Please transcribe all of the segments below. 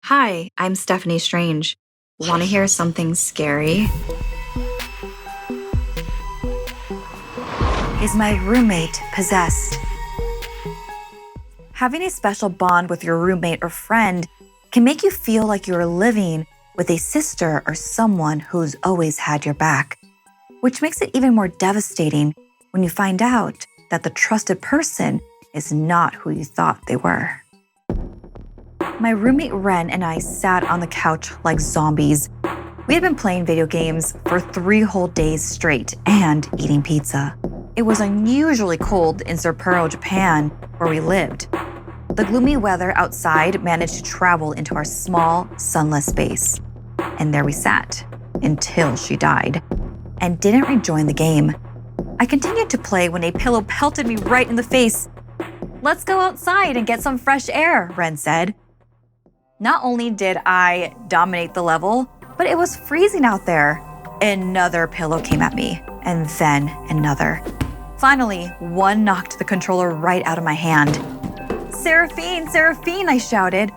Hi, I'm Stephanie Strange. Want to hear something scary? Is my roommate possessed? Having a special bond with your roommate or friend can make you feel like you are living with a sister or someone who's always had your back, which makes it even more devastating when you find out that the trusted person is not who you thought they were. My roommate Ren and I sat on the couch like zombies. We had been playing video games for 3 whole days straight and eating pizza. It was unusually cold in Sapporo, Japan, where we lived. The gloomy weather outside managed to travel into our small, sunless space. And there we sat, until she died, and didn't rejoin the game. I continued to play when a pillow pelted me right in the face. "Let's go outside and get some fresh air," Ren said. Not only did I dominate the level, but it was freezing out there. Another pillow came at me, and then another. Finally, one knocked the controller right out of my hand. "Seraphine, Seraphine," I shouted.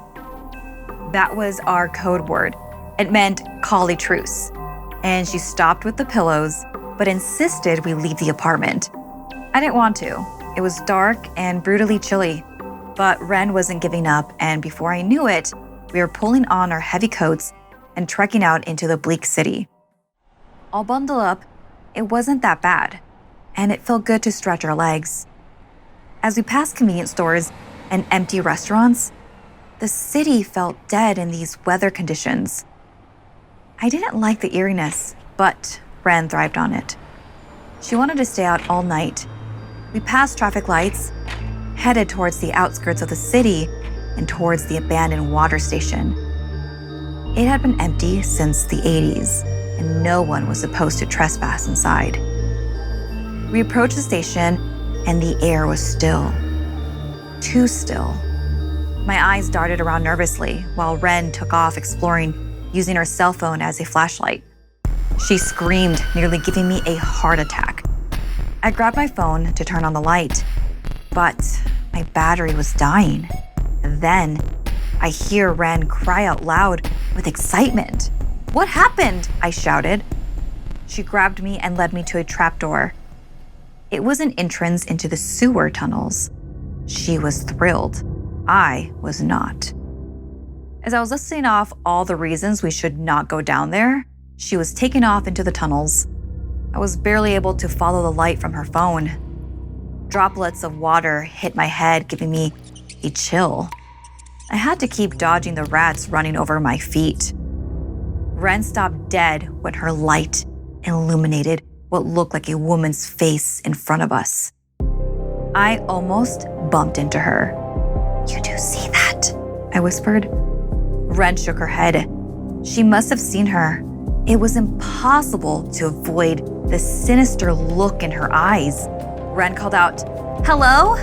That was our code word. It meant call a truce. And she stopped with the pillows, but insisted we leave the apartment. I didn't want to. It was dark and brutally chilly. But Ren wasn't giving up, and before I knew it, we were pulling on our heavy coats and trekking out into the bleak city. All bundled up, it wasn't that bad, and it felt good to stretch our legs. As we passed convenience stores and empty restaurants, the city felt dead in these weather conditions. I didn't like the eeriness, but Ren thrived on it. She wanted to stay out all night. We passed traffic lights, headed towards the outskirts of the city and towards the abandoned water station. It had been empty since the 80s, and no one was supposed to trespass inside. We approached the station, and the air was still. Too still. My eyes darted around nervously while Ren took off exploring, using her cell phone as a flashlight. She screamed, nearly giving me a heart attack. I grabbed my phone to turn on the light, but my battery was dying. Then, I hear Ren cry out loud with excitement. "What happened?" I shouted. She grabbed me and led me to a trapdoor. It was an entrance into the sewer tunnels. She was thrilled. I was not. As I was listing off all the reasons we should not go down there, she was taken off into the tunnels. I was barely able to follow the light from her phone. Droplets of water hit my head, giving me a chill. I had to keep dodging the rats running over my feet. Ren stopped dead when her light illuminated what looked like a woman's face in front of us. I almost bumped into her. "You do see that?" I whispered. Ren shook her head. She must have seen her. It was impossible to avoid the sinister look in her eyes. Ren called out, "Hello?"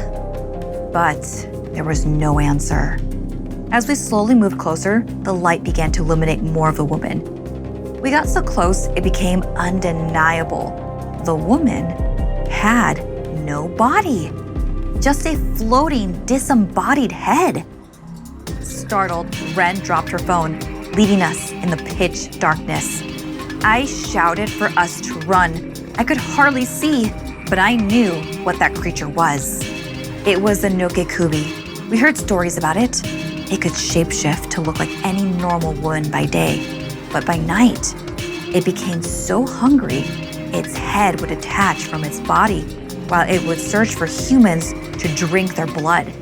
But there was no answer. As we slowly moved closer, the light began to illuminate more of the woman. We got so close, it became undeniable. The woman had no body, just a floating, disembodied head. Startled, Ren dropped her phone, leaving us in the pitch darkness. I shouted for us to run. I could hardly see, but I knew what that creature was. It was the Nokekubi. We heard stories about it. It could shapeshift to look like any normal woman by day, but by night, it became so hungry, its head would detach from its body while it would search for humans to drink their blood.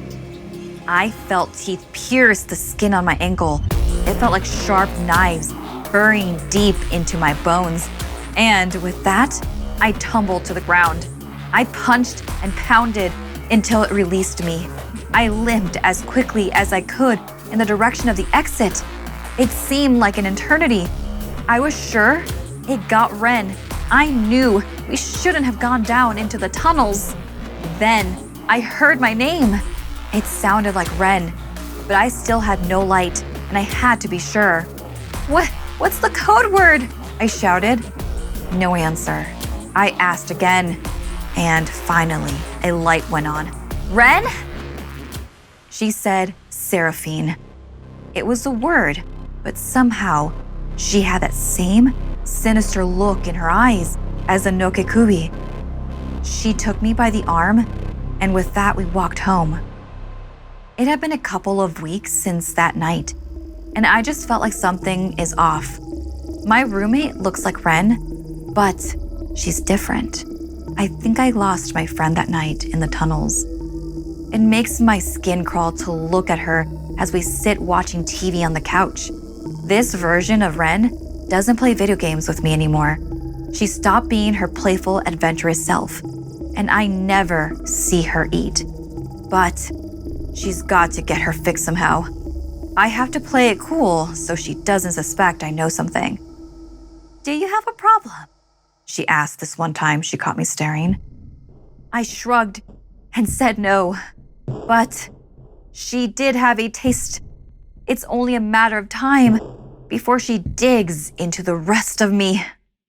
I felt teeth pierce the skin on my ankle. It felt like sharp knives burying deep into my bones. And with that, I tumbled to the ground. I punched and pounded until it released me. I limped as quickly as I could in the direction of the exit. It seemed like an eternity. I was sure it got Ren. I knew we shouldn't have gone down into the tunnels. Then I heard my name. It sounded like Ren, but I still had no light, and I had to be sure. What's the code word?" I shouted. No answer. I asked again, and finally, a light went on. "Ren?" She said, "Seraphine." It was a word, but somehow she had that same sinister look in her eyes as Anokekubi. She took me by the arm, and with that, we walked home. It had been a couple of weeks since that night, and I just felt like something is off. My roommate looks like Ren, but she's different. I think I lost my friend that night in the tunnels. It makes my skin crawl to look at her as we sit watching TV on the couch. This version of Ren doesn't play video games with me anymore. She stopped being her playful, adventurous self, and I never see her eat. But she's got to get her fix somehow. I have to play it cool so she doesn't suspect I know something. "Do you have a problem?" she asked this one time she caught me staring. I shrugged and said no, but she did have a taste. It's only a matter of time before she digs into the rest of me.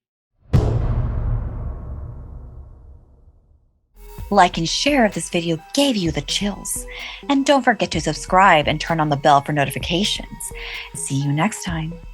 Like and share if this video gave you the chills. And don't forget to subscribe and turn on the bell for notifications. See you next time.